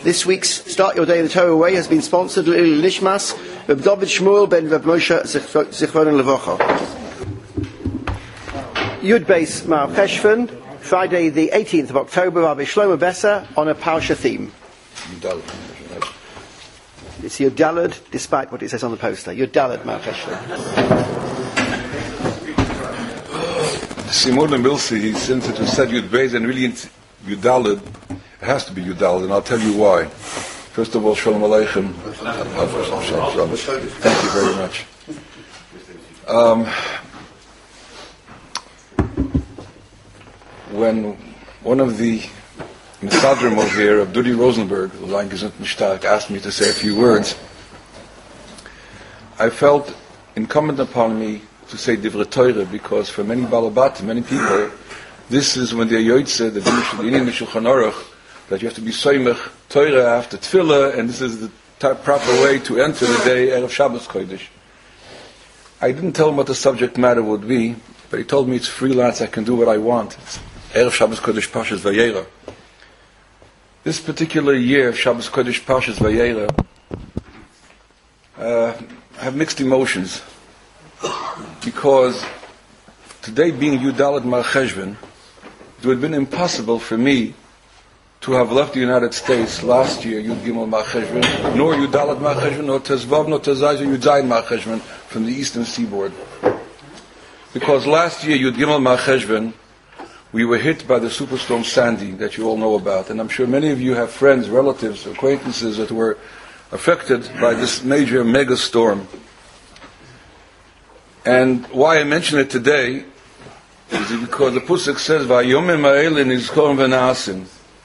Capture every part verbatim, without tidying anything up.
This week's Start Your Day the Torah Way has been sponsored L'Ilui Nishmas Reb David Shmuel ben Reb Moshe Zichrono Levacha. Yud Beis Ma'av Cheshvan, Friday the eighteenth of October, Rabbi Shlomo Besser on a Parsha theme. It's Yud Daled, despite what it says on the poster. Yud Daled Ma'av Cheshvan. Simon and Milsi, he since it was said Yud Beis and really Yud Daled, it has to be Yud Daled, and I'll tell you why. First of all, Shalom Aleichem. Thank you very much. Um, when one of the Misadrim over here, Abdudi Rosenberg, asked me to say a few words, I felt incumbent upon me to say Divrei Torah, because for many Balabat, many people, this is when they are Yoitze, the Indian Shulchan Aruch, that you have to be Soymech Torah after Tefillah, and this is the t- proper way to enter the day Erev Shabbos Kodesh. I didn't tell him what the subject matter would be, but he told me it's freelance, I can do what I want. It's Erev Shabbos Kodesh Parshas Vayera. This particular year, Shabbos Kodesh Parshas Vayera, uh, I have mixed emotions, because today being Yud Daled Mar Cheshvan, it would have been impossible for me to have left the United States last year, Yud Gimel Mar Cheshvan, nor Yud Daled Mar Cheshvan, nor Tezvav, nor Tezayz, or Yud Zayin Mar Cheshvan from the eastern seaboard. Because last year, Yud Gimel Mar Cheshvan, we were hit by the superstorm Sandy that you all know about, and I'm sure many of you have friends, relatives, acquaintances that were affected by this major mega storm. And why I mention it today is because the Pusuk says, "Vayomim ha'elin nizkorim v'na'asim."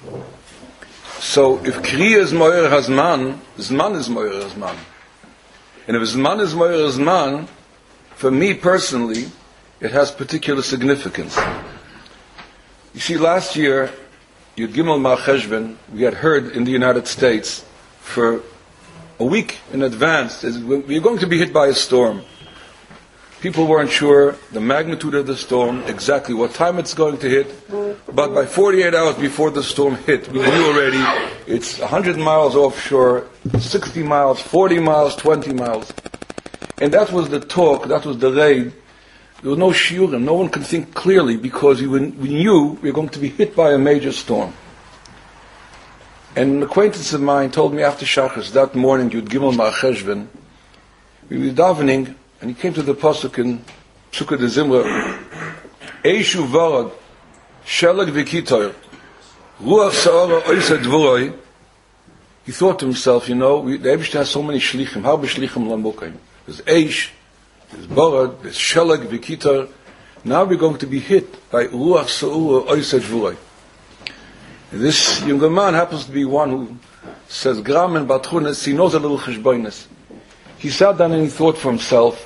So if Kriya is Moyer Hazman, Zman is Moyer Hazman. And if Zman is Moyer Hazman, for me personally, it has particular significance. You see, last year, Yud Gimel Mar Cheshvan, we had heard in the United States for a week in advance, we're going to be hit by a storm. People weren't sure the magnitude of the storm, exactly what time it's going to hit, but by forty-eight hours before the storm hit, we knew already it's one hundred miles offshore, sixty miles, forty miles, twenty miles. And that was the talk, that was the raid. There was no shiurim, no one could think clearly, because we, we knew we were going to be hit by a major storm. And an acquaintance of mine told me after Shachas, that morning, Yud Gimel Mar Cheshvan, we were davening, and he came to the pasuk in Sukkah de Zimra, Eishu varad, shelag v'kitoy, ruach sa'ara oisa dvoroi. He thought to himself, you know, we, the Eibishter has so many shlichim. How b'shlichim lamukayim? There's Eish, there's barad, there's shelag v'kitoy. Now we're going to be hit by ruach sa'ara oisa dvoroi. This younger man happens to be one who says gram and batchunas. He knows a little cheshbonis. He sat down and he thought for himself,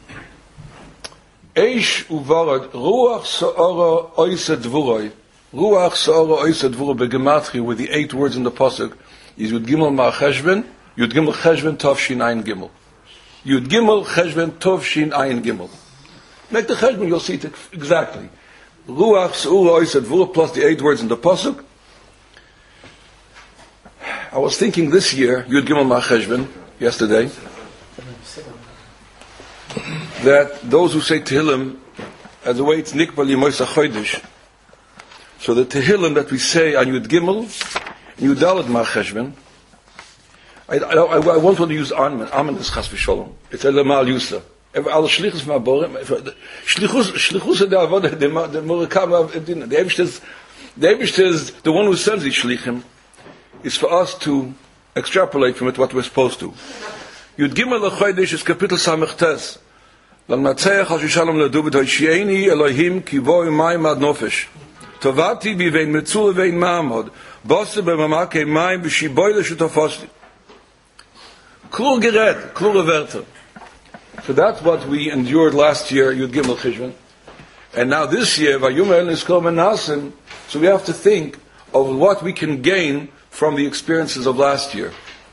Eish uvarad, ruach sa'ara oisa dvoroi, ruach sa'ara oisa dvoroi begematri, with the eight words in the pasuk, is Yud Gimel Mar Cheshvan, Yud Gimel Cheshvan Tov Shin Ayin Gimel. Yud Gimel Cheshvan Tov Shin Ayin Gimel. Make the Cheshvan, you'll see it exactly. Ruach sa'ara oisa dvoroi plus the eight words in the pasuk. I was thinking this year, Yud Gimel Mar Cheshvan, yesterday, that those who say Tehillim, as the way it's Nikbal Yemoisa Chodesh, so the Tehillim that we say on Yud Gimel, Yud Daled Mar Cheshvan, I, I, I, I won't want to use Amen. Amen is Chas v'Sholom. It's Elamal Yusa. All Shlichus Ma'aborim, Shlichus, Shlichus the Avodah, the Murakam, the Eibishter is, the Eibishter is the one who sends these Shlichim, is for us to extrapolate from it what we're supposed to. Yud Gimel Chodesh is Kapitel Samech Tes. L'Natzeach al Shalom LeDavid Hoshieini Elohim Kivoi Mayim Ad Nofesh. Tovati Bivein Metzul Vein Ma'amod. Bosse B'Mamakei Mayim B'Shiboi L'Shutafosli. Klur Gered, Klur Werter. So that's what we endured last year, Yud Gimel Cheshvan. And now this year, Vayom El Nizkor Menasim, so we have to think of what we can gain from the experiences of last year.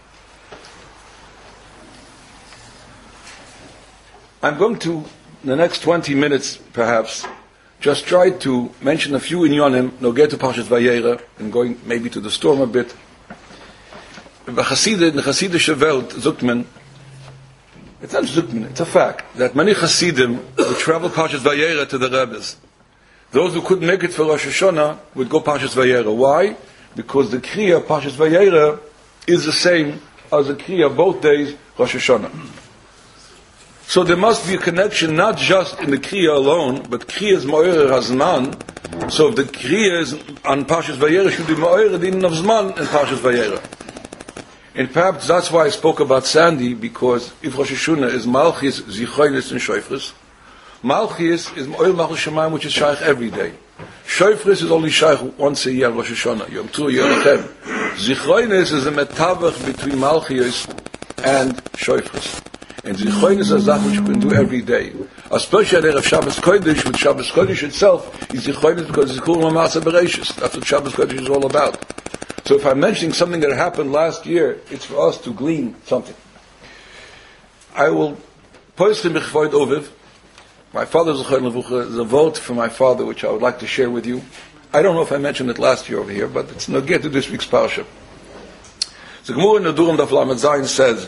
I'm going to, in the next twenty minutes perhaps, just try to mention a few inyonim, no get to Parshas Vayera, and going maybe to the storm a bit. in the Hasidische Welt, sagt man, it's not sagt man, it's a fact, that many Hasidim would travel Parshas Vayera to the Rebbes. Those who couldn't make it for Rosh Hashanah would go Parshas Vayera. Why? Because the Kriya Parshas Vayera is the same as the Kriya both days, Rosh Hashanah. So there must be a connection not just in the Kriya alone, but Kriya is Ma'orer HaZman. So if the Kriya is on Parshas Vayera, should be Ma'orer Din of Zman in Parshas Vayera. And perhaps that's why I spoke about Sandy, because if Rosh Hashanah is Malchis, Zichonis, and Shoifris, Malchis is Ma'orer Malchus Shemaim, which is Shaykh every day. Shoifris is only Shaykh once a year, Rosh Hashanah, Yom Tov, Yom Tov. Zichonis is a metavach between Malchis and Shoifris. And Zichonis is a zach which you can do every day. Especially at Shabbos Kodesh, with Shabbos Kodesh itself, is Zichonis because it's Zikurim HaMaaseh Bereishis. That's what Shabbos Kodesh is all about. So if I'm mentioning something that happened last year, it's for us to glean something. I will post him b'chvoid oviv. My father's a vote for my father, which I would like to share with you. I don't know if I mentioned it last year over here, but it's no get to this week's parsha. The Gemara in the Durham Daf Lamed Zayin says,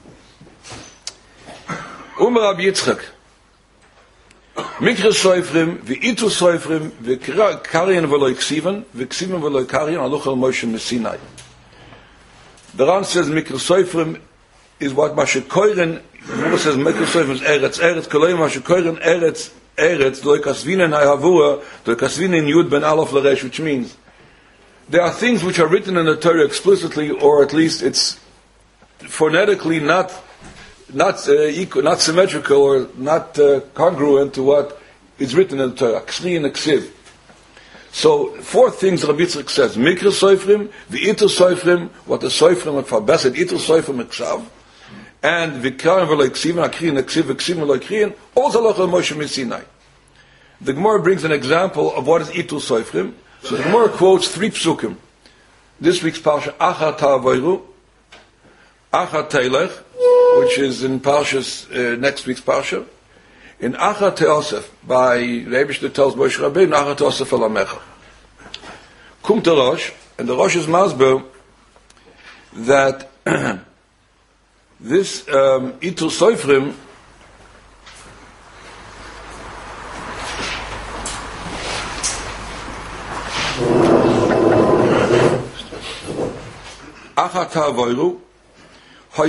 Umar Rabbi Yitzchak, Mikra Soifrim, V'itu Soifrim, V'karien v'loi ksivan, V'ksivan v'loi karien, Aluchal Moshe Messinai. The Ran says Mikra Soifrim is what Mashe Koiren, the Gemara says Mikra Soifrim is Eretz, Eretz, Kolei Mashe Koiren, Eretz, Eretz, Loi Kasvinen Hayavua, Loi Kasvinen Yud Ben Aleph L'Resh, which means there are things which are written in the Torah explicitly, or at least it's phonetically not not uh, equal, not symmetrical, or not uh, congruent to what is written in the Torah. Ksri and Ksiv. So four things Rabbi Yitzchak says: Mikra Soifrim, V'itu Soifrim, what the Soifrim are verbessert, Itu Soifrim Ksav, and V'karim v'loi Ksiv, Akri and Ksiv, V'ksiv v'loi Kriin, all Zalach Moshe Messinai. The Gemara brings an example of what is Itu Soifrim. So the Gemara quotes three psukim. This week's parsha, Achar Ta'avoru, Achar Teilech, which is in Parshas, uh, next week's Parsha, in Achar Teosef, by the Eibishter tells Moshe Rabbeinu, Achar Teosef Alamecha. Kum Rosh, and the Rosh is masber that this um, Itu Soifrim Achar Ta'avoru, in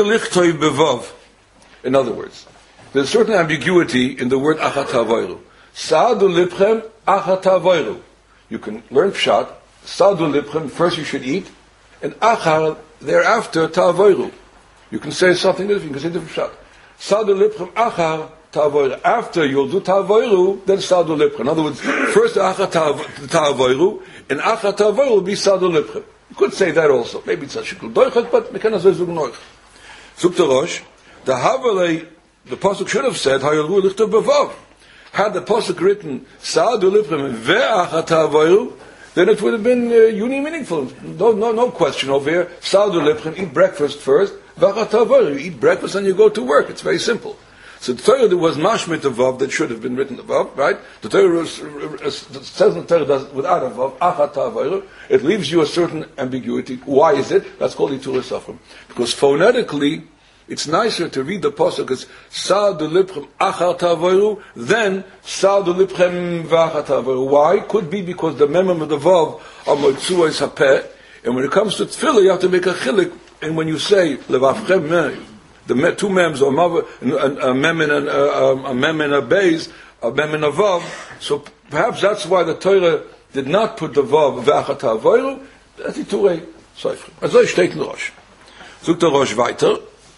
other words, there's a certain ambiguity in the word Achat Ta'avoru. Sa'adu lipchem Achat Ta'avoru. You can learn Pshat. Sa'adu lipchem, first you should eat, and Achar, thereafter, Ta'avoru. You can say something different, you can say different Pshat. Sa'adu lipchem Achar Ta'avoru. After you'll do Ta'avoru, then Sa'adu lipchem. In other words, first Achat Ta'avoru, and Achat Ta'avoru will be Sa'adu lipchem. You could say that also. Maybe it's a shikul doichet, but we cannot say zug noich. Zug the Rosh, the Havelei, the Pasuk should have said, Hayalu lichtav bevav. Had the Pasuk written, Sa'adu lipchem ve'achat ha'avoru, then it would have been uh, uni meaningful. No, no, no question over here. Sa'adu lipchem, eat breakfast first, ve'achat ha'avoru, you eat breakfast and you go to work. It's very simple. So the Torah there was mashmit of vav that should have been written above, right? The Torah was, uh, says in the Torah does without a vav, achat ha'avoru. It leaves you a certain ambiguity. Why is it? That's called itur esafrim. Because phonetically, it's nicer to read the pasuk as sa'adu lipchem achat ha'avoru than sa'adu lipchem v'achat ha'avoru. Why? Could be because the memem of the vav are motzua is hapeh, and when it comes to tefillah, you have to make a chilik. And when you say levavchem meh, the two mems, or a mem and a mem and a beis, a mem and a vav. So perhaps that's why the Torah did not put the vav ve'achat ha'avoru. That's the Torah Soifrim. Also steht in Rosh. Sucht der Rosh weiter.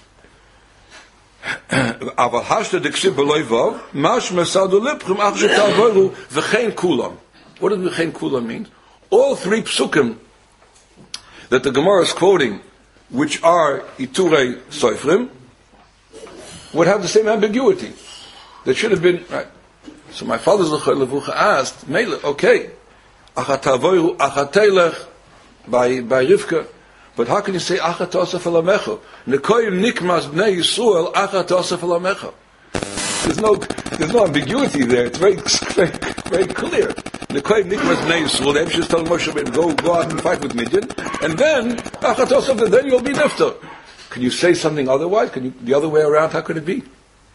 Aber hashte de ksib beloi vav, mash mesadu lipchem achat ha'avoru v'chein kulam. What does v'chein kulam mean? All three psukim that the Gemara is quoting, which are Iturei Soifrim, would have the same ambiguity. That should have been, right. So my father Zechor Levucha asked, Mele, okay, Achat Ha'avoru, Achat Teilech, by, by Rivka, but how can you say Achat Tosef Elamecha? Nekoyim Nikmas Bnei Yisrael, Achat Tosef Elamecha. There's no, there's no ambiguity there. It's very, very, very clear. The Kohen Nikmas Bnei Yisrael, the Eibishter is telling Moshe Rabbeinu, go, go out and fight with Midian, and then, Achatosov, then you'll be nifter. Can you say something otherwise? Can you, the other way around, how could it be?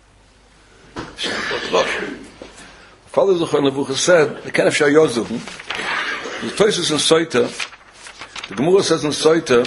Father Zohar Nevuchah said, the Kenef Shayot Zuchen, the Tosis in Soita, the Gemara says in Soita,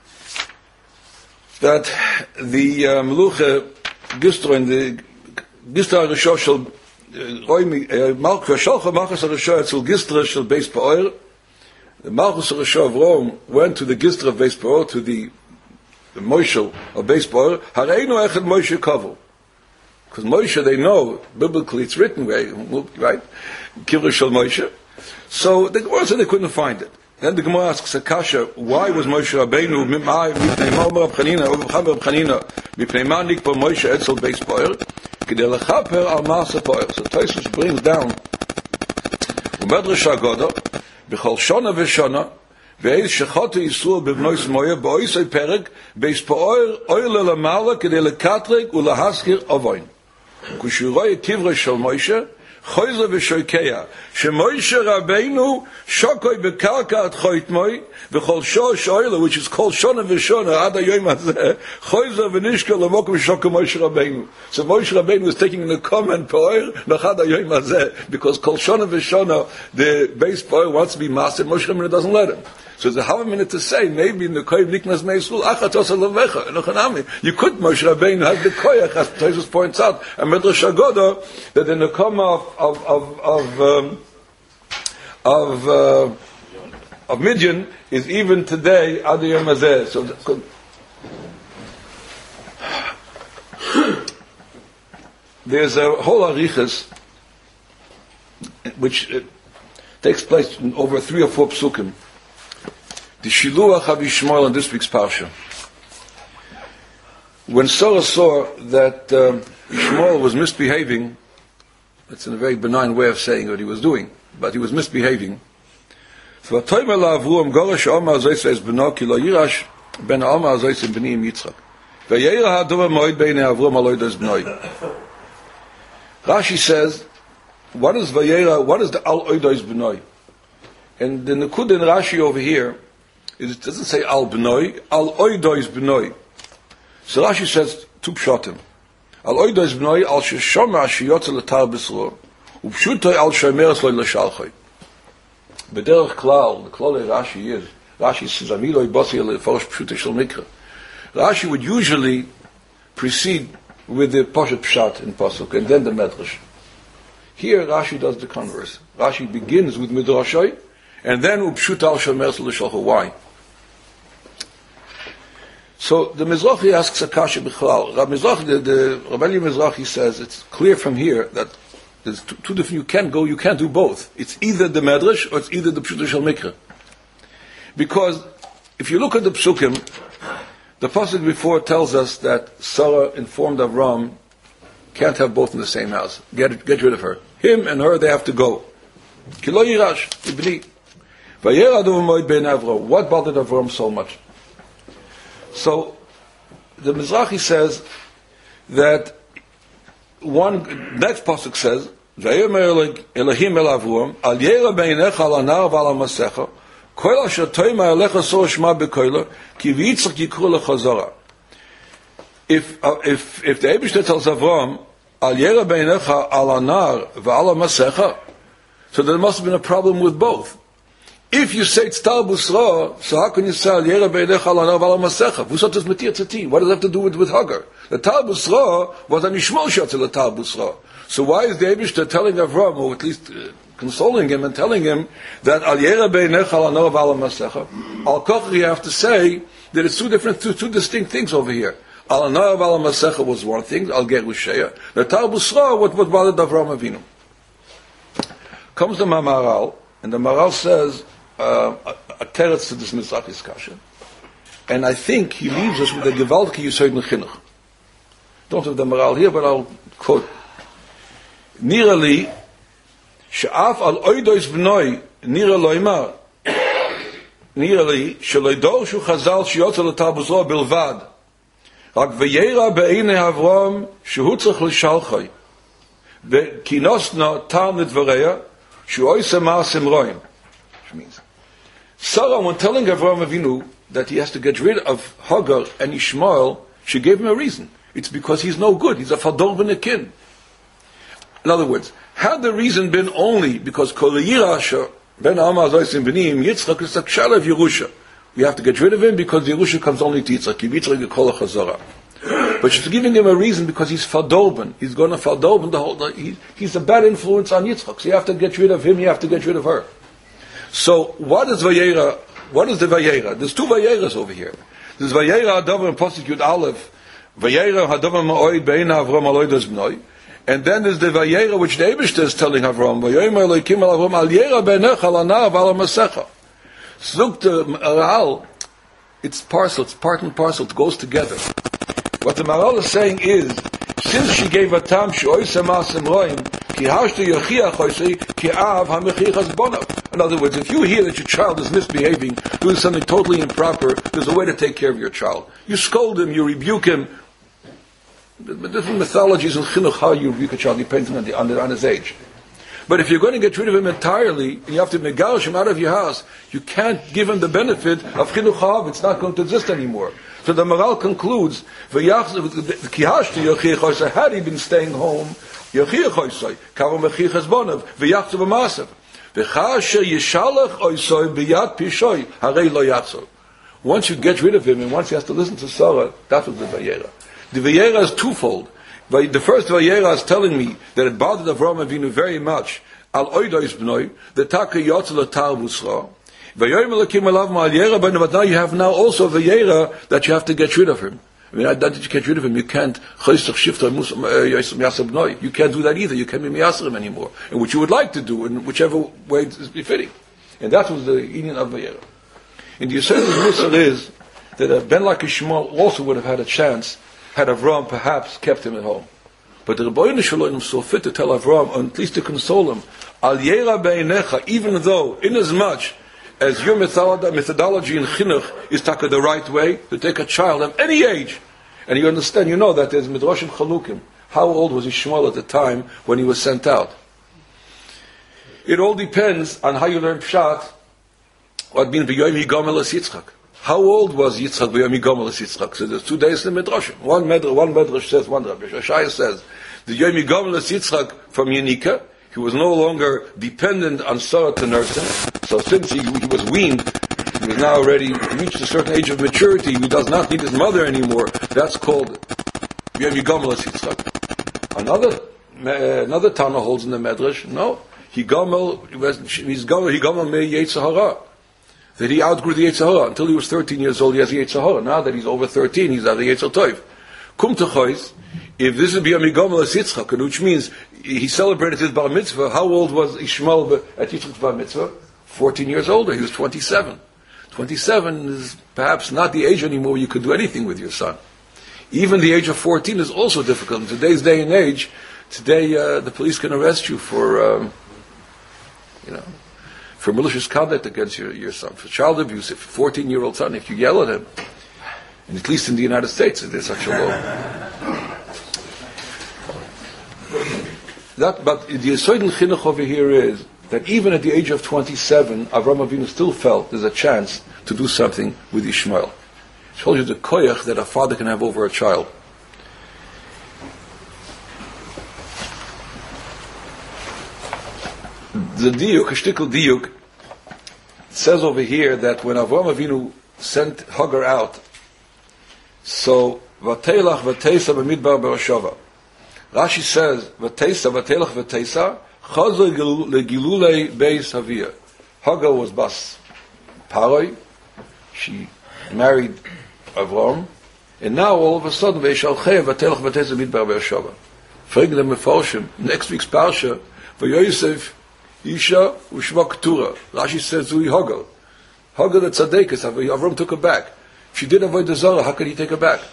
that the uh, Melucha Gistra in the Gistra Rishon shall Malchus Shalcha Malchus Rishon Etzel Gistra shall Beis Pa'or. The Malchus Rishon of Rome went to the Gistra of Beis Pa'or, to the the Moshel of Beis Pa'or. Hareinu Echad Moshe Kavu. Because Moshe, they know biblically it's written, right? Kivra Shel Moshe. So the Gemara said they couldn't find it. Then the Gemara asks Akasha, why was Moshe Rabbeinu mipnei Ma'omer Abchanina or Chaber Abchanina mipnei Manik for Moshe Etzel Beis Pa'or K'dei lechaper al Ma'aseh Pa'or. So Tosfos brings down Umedrash Agoda b'chol shona v'shona ve'ez shechotu Yisrael b'bnois Moya b'oisei perek Beis Pa'or oile lamala k'dei lekatrek u'lahaskir avoin kushuroy Kivra Shel Moshe Choyze v'shoikeya, sheMoshe Rabbeinu shokoi bekarka at choitmoi, v'chol shosh oila, which is called shona v'shona, ad hayoyim hazeh, choyze v'nishka l'mokum shoka Moshe Rabbeinu. So Moshe Rabbeinu is taking the comment po'er, nach ad hayoyim hazeh, because kol shona v'shona, the base po'er wants to be mastered, Moshe Rabbeinu doesn't let him. So there's a half a minute to say, maybe in the Kohen Nikmas Bnei Yisrael, achatos alavecha, enochanami. You could, Moshe Rabbeinu has the koyach, as Tosfos points out, and Medrash Agoda, that in the Nekoma of, of, of, of, um, of, uh, of Midian is even today, Ad Yom Hazeh. So, there's a whole arichas, which uh, takes place in over three or four psukim. The Shiluach of Yishmael in this week's Parsha. When Sarah saw that um, Yishmael was misbehaving, that's in a very benign way of saying what he was doing, but he was misbehaving. So V'atoymer la'Avruam Gorosh Omar Zoyse es beno ki lo yirash ben Omar Zoyse b'ni im Yitzchak. V'yeira ha'dover moed b'nei Avruam aloy dos b'noi. Rashi says, what is V'yeira, what is the al oidos b'noi? And the Nekud in Rashi over here, it doesn't say al b'noi, al oidos b'noi. So Rashi says two pshatim. Al oidos b'noi al sheshoma ashiyotze l'tar b'sro, u'pshutoi al shomer sloi l'shalchoi. B'derech klal, the klal of Rashi is, Rashi says, amiloi bosi l'forosh pshutei shel mikra. Rashi would usually precede with the poshet pshat in pasuk, and then the medrash. Here Rashi does the converse. Rashi begins with midrashoi, and then upshut al shomer sloi l'shalchoi. Why? So the Mizrahi asks Akasha B'chalal. Rabbi Mizrahi, the, the Rabbi Mizrahi says it's clear from here that there's two, two different. You can't go. You can't do both. It's either the Medrash or it's either the Pshuta Shel Mikra. Because if you look at the Psukim, the pasuk before tells us that Sarah informed Avram can't have both in the same house. Get get rid of her. Him and her, they have to go. Kilo yirash ibni. Vayera adu moed ben Avram. What bothered Avram so much? So, the Mizrahi says that one, next pasuk says, Vayomer Elohim el Avram, al yera beinecha al anar v'al ha'masecha, kol asher toyma elecha so shma b'koila, ki v'yitzchak yikru lechazara. If, uh, if, if the Eibishter tells Avram, al yera beinecha al anar v'al ha'masecha, so there must have been a problem with both. If you say it's Tal Busra, so how can you say Yera Beinecha Al Anar V'al Masecha? V'usot is Matir Tzati. What does it have to do with, with Hagar? The Tal Busra was an Yishmael Shotzel the Tal Busra. So why is the Eibishter telling Avram, or at least uh, consoling him and telling him that Al Yera Beinecha Al Anar V'al Masecha? Al Koch, you have to say that it's two different, two, two distinct things over here. Al Anar V'al Masecha was one thing, Al Ger Usheya. The Tal Busra, what, what bothered Avram Avinu? Comes the Maharal, and the Maharal says, Uh, a, a teretz to this Mizrahi's kasha, and I think he leaves us with a gewaltige Yisod Chinuch. Don't have the moral here, but I'll quote: Nira li she'af al oidos b'noi nira loimar nira li sheloidor shu chazal sheyotze l'tar b'zro bilvad rak v'yeira be'einei Avram shehu tzarich l'shalchoi v'kinosna tam l'dvareya Shuoisa Ma'asim Roim. Which means, Sarah, when telling Avraham Avinu that he has to get rid of Hagar and Ishmael, she gave him a reason. It's because he's no good. He's a Fador ben Akin. In other words, had the reason been only because Kol Yirasha Ben Amar Zoisim Benim Yitzchak is a Kshala of Yerusha. We have to get rid of him because Yerusha comes only to Yitzchak. Yitzchak Kol Chazara. But she's giving him a reason because he's Fadorban. He's going to Fadorban the whole. He, he's a bad influence on Yitzchak. So you have to get rid of him. You have to get rid of her. So what is Vayera? What is the Vayera? There's two Vayeras over here. There's Vayera Adavar and Pasuk Yud Aleph. Vayera Hadavar Ma'oid Beina Avram Aloidos Bnoi. And then there's the Vayera which the Eibishter is telling Avram. Vayomer Elokim Al Avram Al Yera Benecha Lana Aval Masecha. Zuk the Maral. It's parcel. It's part and parcel. It goes together. What the Maral is saying is, since she gave a tam she'oisa ma'asim roim, ki hashtu yochiach oisei, ki av ha'mechichas bonav. In other words, if you hear that your child is misbehaving, doing something totally improper, there's a way to take care of your child. You scold him, you rebuke him. The different mythologies in chinuch how you rebuke a child, depending on, the, on, the, on his age. But if you're going to get rid of him entirely, and you have to megarish him out of your house, you can't give him the benefit of chinuch hav. It's not going to exist anymore. So the Maral concludes, had he been staying home, once you get rid of him, and once he has to listen to Sarah, that was the Vayera. The Vayera is twofold. The first Vayera is telling me that it bothered Avraham Avinu very much, al oidois bnoi, the taka yotzel atar busra. But now you have now also the Vayera that you have to get rid of him. I mean, that you get rid of him, you can't you can't do that either. You can't be miyasser him anymore. And which you would like to do in whichever way is befitting. And that was the union of Vayera. And the Yisrael Musar is that a Ben like Ishmael also would have had a chance had Avram perhaps kept him at home. But the Rebbeinu Shalom saw fit to tell Avram, or at least to console him, Al Yera Be'enecha, even though, inasmuch as your methodology in chinuch is taka the right way to take a child of any age, and you understand, you know that there's midrashim chalukim. How old was Ishmael at the time when he was sent out? It all depends on how you learn pshat. What means v'yoyim yigamel es Yitzchak? How old was Yitzchak v'yoyim yigamel es Yitzchak? So there's two days in the midrashim. One medrash, one medrash says, one Rabbi Shashaya says, the yoyim yigamel es Yitzchak from Yenika. He was no longer dependent on Sarah to nurse him. So since he, he was weaned, he was now already reached a certain age of maturity, he does not need his mother anymore. That's called Yom Yigamel es Yitzchak. Another uh, another Tana holds in the Medrash, no, he gamel, he's gamel, he gamel me Yetzer Hara. That he outgrew the Yetzer Hara. Until he was thirteen years old, he has the Yetzer Hara. Now that he's over thirteen, he's at the Yetzer Tov. Kum Techois, if this would be a Yigamel es Yitzchak, which means he celebrated his bar mitzvah. How old was Ishmael at Yitzchak's bar mitzvah? Fourteen years older. He was twenty-seven. Twenty-seven is perhaps not the age anymore you could do anything with your son. Even the age of fourteen is also difficult. In today's day and age, today uh, the police can arrest you for, um, you know, for malicious conduct against your, your son, for child abuse. If a fourteen-year-old son, if you yell at him, and at least in the United States, there's such a law. That, but the Yesod Chinuch over here is that even at the age of twenty-seven, Avraham Avinu still felt there's a chance to do something with Ishmael. It shows you the koyach that a father can have over a child. The diuk, a shtickle diuk, says over here that when Avraham Avinu sent Hagar out, so vatelach vateisa b'midbar be'oshava. Rashi says, "V'teisa, v'telach, v'teisa, chazer legilulei beis havia." Hagar was bas paroi. She married Avram, and now all of a sudden, ve'shalchei, v'telach, v'teisa, midbar be'ashava. Fragen the Mefarshim, next week's parsha, v'yoyosef isha u'shma ketura. Rashi says, "Zui Hagar." Hagar the tzaddikus. Avram took her back. She did avoid the Zara. How could he take her back?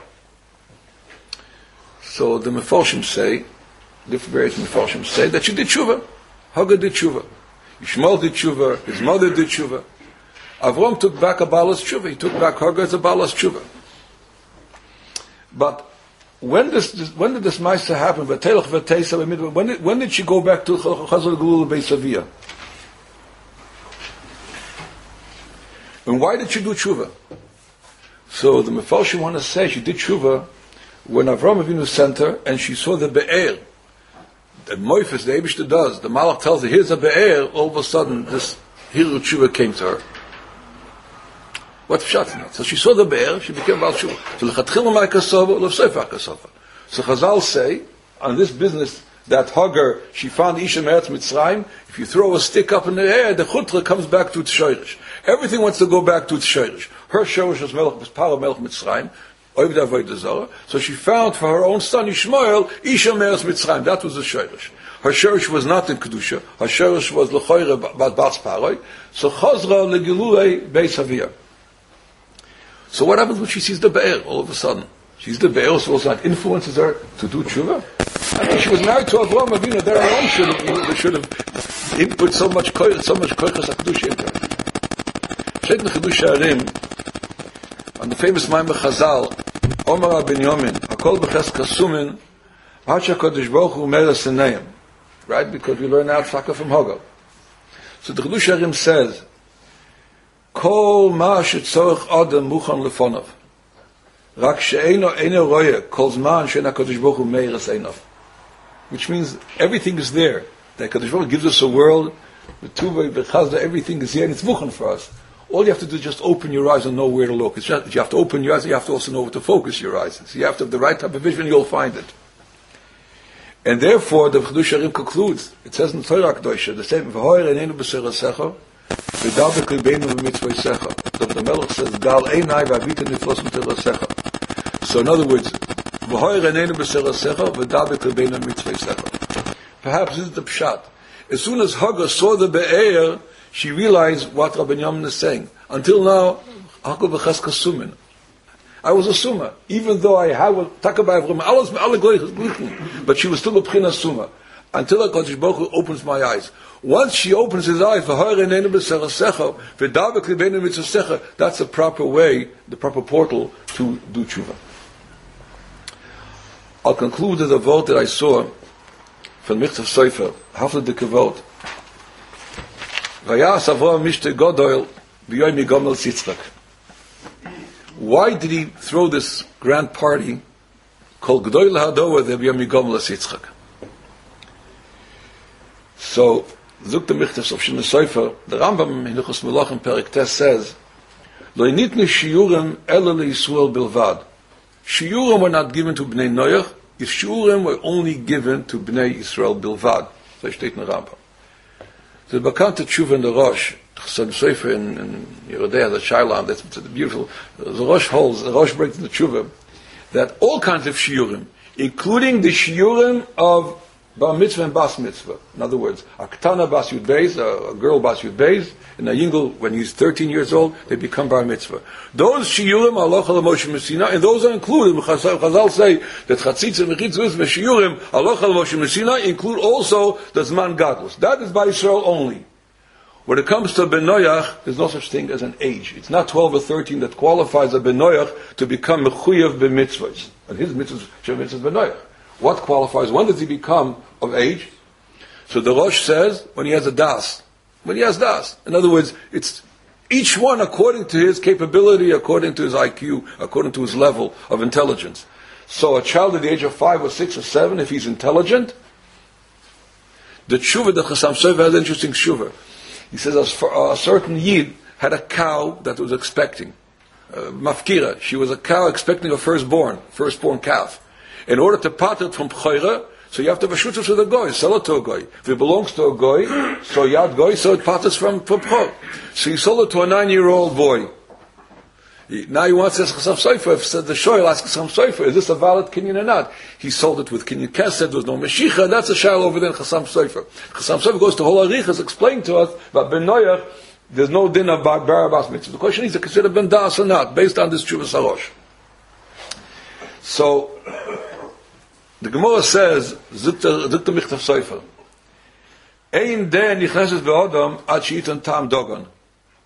So the Mefarshim say, different various Mefarshim say that she did tshuva. Hagar did tshuva. Ishmael did tshuva. His mother did tshuva. Avram took back a balas tshuva. He took back Hagar as a balas tshuva. But when this, this when did this Maisa happen? When did, when did she go back to Chazal Gelula Beis Avia? And why did she do tshuva? So the Mefarshim want to say she did tshuva when Avram Avinu sent her and she saw the Be'er. The Moifes, the Eibishter does. The Malach tells her, here's a Be'er. All of a sudden, this Hiru tshuva came to her. What pshat not? So she saw the Be'er, she became Baal Tshuva. So l'chatchila ma'ikasova, l'vseif ha'kasova. So Chazal say, on this business, that Hagar, she found Isha Meretz Mitzrayim, if you throw a stick up in the air, the chutra comes back to its shayrish. Everything wants to go back to its shayrish. Her shayrish was Melech, was Paro Melech Mitzrayim, Oivd Avodah Zarah. So she found for her own son Ishmael, Isha Meretz Mitzrayim. That was the shayrish. Her shayrish was not in Kedusha. Her shayrish was L'choyre Bat Bas Paroi. So Chazra Legilulei Beis Avia. So what happens when she sees the Be'er all of a sudden? She's the Be'er, so also that influences her to do tshuva. I mean, she was married to Avraham Avinu. Their own should have, they should have input so much koyach, so much koyachas HaKadosh into her. Shet Nechadush Ha'arim, on the famous Maimah Chazal, Omar Ben Yomin, Hakol B'ches Kasumin, Hacha Kodesh Baruch Hu Meres Enayim. Right? Because we learn out Shaka from Hagar. So the Nechadush Ha'arim says, Kol ma shetzorech adam muchan lefonav. Rak she'eino eino roye kol zman she'en HaKadosh Baruch Hu meiras einav. Which means everything is there. The HaKadosh Baruch Hu gives us a world, the Tuvah, the Chazda, everything is here, and it's muchan for us. All you have to do is just open your eyes and know where to look. It's just, you have to open your eyes, and you have to also know where to focus your eyes. So you have to have the right type of vision, you'll find it. And therefore, the Chedush Harim concludes, it says in Torah Kedosha, the same, V'hoyer enenu b'serasecha, v'dabek libeinu b'mitzvosecha. The Melech says, Gal einai v'avita niflos b'terasecha. So in other words, V'hoyer enenu b'serasecha, v'dabek libeinu b'mitzvosecha. Perhaps this is the pshat. As soon as Hagar saw the Be'er, she realized what Rabbi Yamin is saying. Until now, Hakol b'ches kasumin. I was a summa, even though I had takabay from alles alle gleichen, but she was still a b'china summa. Until HaKadosh Baruch Hu opens my eyes. Once she opens his eyes, that's the proper way, the proper portal to do tshuva. I'll conclude with a vote that I saw from Michtav Sofer, Hafla de Kavod. Vayas Avraham Mishte Godoil B'yoyim Yigomel Sitzrak. Why did he throw this grand party called G'doy L'Hadoa the B'yom Yigomel Sitzrak? So, Zuk the Michtav of Shimon Sofer, the Rambam in Hilchos Melachim Perek Tes says, Lo nitnu shiurim ela leYisrael bilvad. Shiurim were not given to Bnei Noach, if shiurim were only given to Bnei Yisrael bilvad. So steht in the Rambam. The bekannte Tshuva in the Rosh, Chasam Sofer in, in Yerodea, the Shailam, that's beautiful. The Rosh holds, the Rosh breaks in the Tshuva, that all kinds of shiurim, including the shiurim of Bar Mitzvah and Bas Mitzvah. In other words, a Ktana Bas Yud Beis, a girl Bas Yud Beis, and a Yingel, when he's thirteen years old, they become Bar Mitzvah. Those shiurim are Alocha L'Moshe Messina, and those are included. Chazal say that Chatzitz and Mechitzvus and shiurim Alocha L'Moshe Messina include also the Zman Gadlus. That is by Israel only. When it comes to Ben Noach, there's no such thing as an age. It's not twelve or thirteen that qualifies a Ben Noach to become Mechuyev b'mitzvahs. And his mitzvahs, Shem mitzvahs Ben Noach. What qualifies? When does he become of age? So the Rosh says, when he has a das. When he has das. In other words, it's each one according to his capability, according to his I Q, according to his level of intelligence. So a child at the age of five or six or seven, if he's intelligent, the tshuva, the Chasam Sofer has an interesting tshuva. He says a certain Yid had a cow that was expecting. Uh, mafkira, she was a cow expecting a firstborn, firstborn calf. In order to part it from Pchoira, so you have to have a shutus with a goy, sell it to a goy. If it belongs to a goy, so yad goy, so it parts from from Pchor. So he sold it to a nine-year-old boy. He, now he wants to ask Chasam Sofer, if said the shoyl, ask Chasam Sofer, is this a valid kinyan or not? He sold it with kinyan kesed, there was no meshicha, that's a shayl over there in Chasam Sofer. Chasam Sofer goes to whole arichas, explain to us, but Ben Noach, there's no din of Barabas mitzvah. The question is, is it considered Ben Das or not, based on this Tshuva Sarosh. So, the Gemara says, Zukta Michtav Sofer, Ein der nichneses be'odam ad she'itan tam dogon.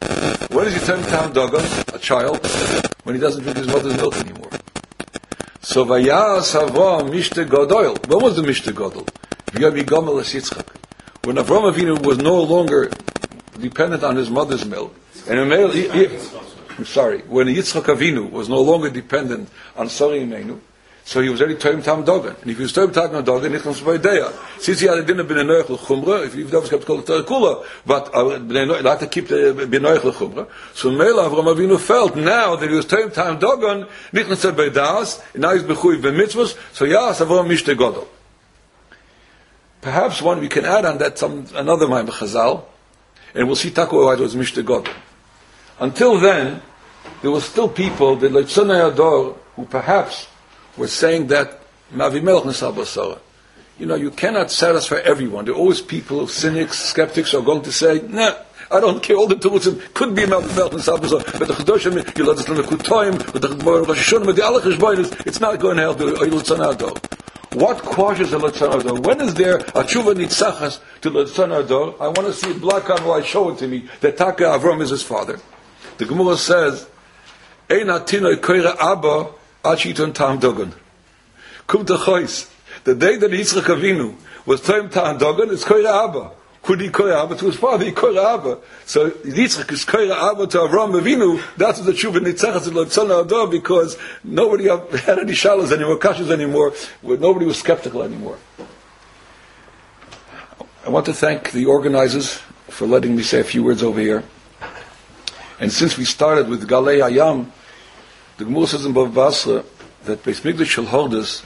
When does he turn tam dogon? A child. When he doesn't drink his mother's milk anymore. So Vayas Avram Mishte Gadol. What was the Mishte Gadol? V'yavi Gomel es Yitzchak. When Avram Avinu was no longer dependent on his mother's milk, and a male, he, he, I'm sorry, when Yitzchak Avinu was no longer dependent on Sari Imenu, so he was already Toim Tam Dogan. And if he was Toim Tam Dogan, he comes by Deya. Since he had a dinner B'nei Noach L'Chumra, if he was kept called Terekula, but B'nei Noach, had to keep the B'nei Noach L'Chumra. So Mela Avram Avinu felt now that he was Toim Tam Dogan, Nichnas said by Das, and now he's B'chuy B'mitzvos, so Yas Avram Mishte Godol. Perhaps one we can add on that some another Maim Chazal, and we'll see Taku why it was Mishte Godol. Until then, there were still people, the Leitzonei Ador, who perhaps were saying that Mavi Melech Nesal Basara. You know, you cannot satisfy everyone. There are always people, cynics, skeptics, who are going to say, nah, I don't care, all the Turutzim could be Mavi Melech Nesal Basara, but the Chedoshim, you let us learn the Kutoim, but the Rosh Hashanah, but the Allah Cheshbonis, it's not going to help the Leitzonei Ador. What quashes the Leitzonei Ador? When is there a tshuva nitzachas to Leitzonei Ador? I want to see it black on white, show it to me, that Taka Avram is his father. The Gemara says, Ein Atino Koira Abba Achiton Tam Dogan. Kum Tachois. The day that Yitzchak Avinu was Tam Tam Dogan, it's Koira Abba. Could he Koira Abba to his father? He Koira Abba. So Yitzchak is Koira Abba to Avram Avinu. That's the tshuva nitzachas of Leitzonei Ador, because nobody had any shalas anymore, kashas anymore. Nobody was skeptical anymore. I want to thank the organizers for letting me say a few words over here. And since we started with Galei Hayam, the Gemara says in Bava Basra that Beis Mikdash shall hold us.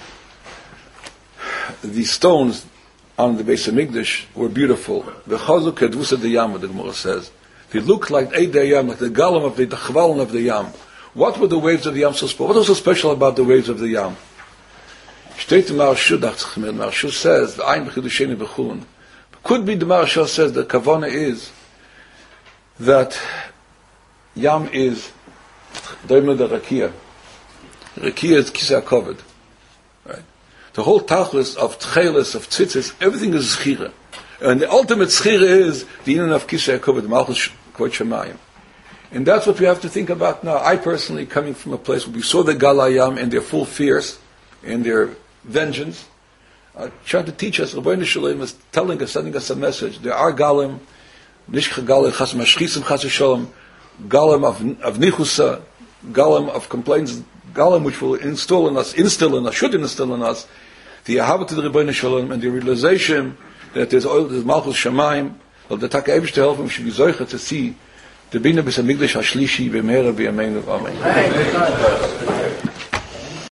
The stones on the Beis Mikdash were beautiful. The Chazuk Kedvusa de Yam, the Gemara says, they looked like Eidei Yam, like the Galam of the, the Chvalan of the Yam. What were the waves of the Yam so special? What was so special about the waves of the Yam? Shteit Maharshu Dachtzchimid. Maharshu says the Ein B'Chidusheni B'Chulun. Could be the Maharshu says the Kavana is that Yam is Doimah the Rakia. Rakia is Kisei HaKoved. Right? The whole tachlis of Tchelis, of Tzitzis, everything is Zchira. And the ultimate Zchira is the Inan of Kisei HaKoved, Malchus Kvod Shemayim. And that's what we have to think about now. I personally, coming from a place where we saw the Galei Hayam and their full fierce and their vengeance, uh, trying to teach us, Rabbeinu Shalom is telling us, sending us a message. There are Galim, Nishcha Galim, Chas Mashchisim, Chas Shalom, Galim of, of Nichusa, Galim of complaints, Galim which will install in us, instill in us, should instill in us, the Ahavah to the Rebbeinu Shalom and the realization that there's, there's Malchus Shamayim, of the Taka Eibush to help him, should be Zoicha to see the Bina B'Samigdash HaShlishi B'Meira B'Yameinu Amen.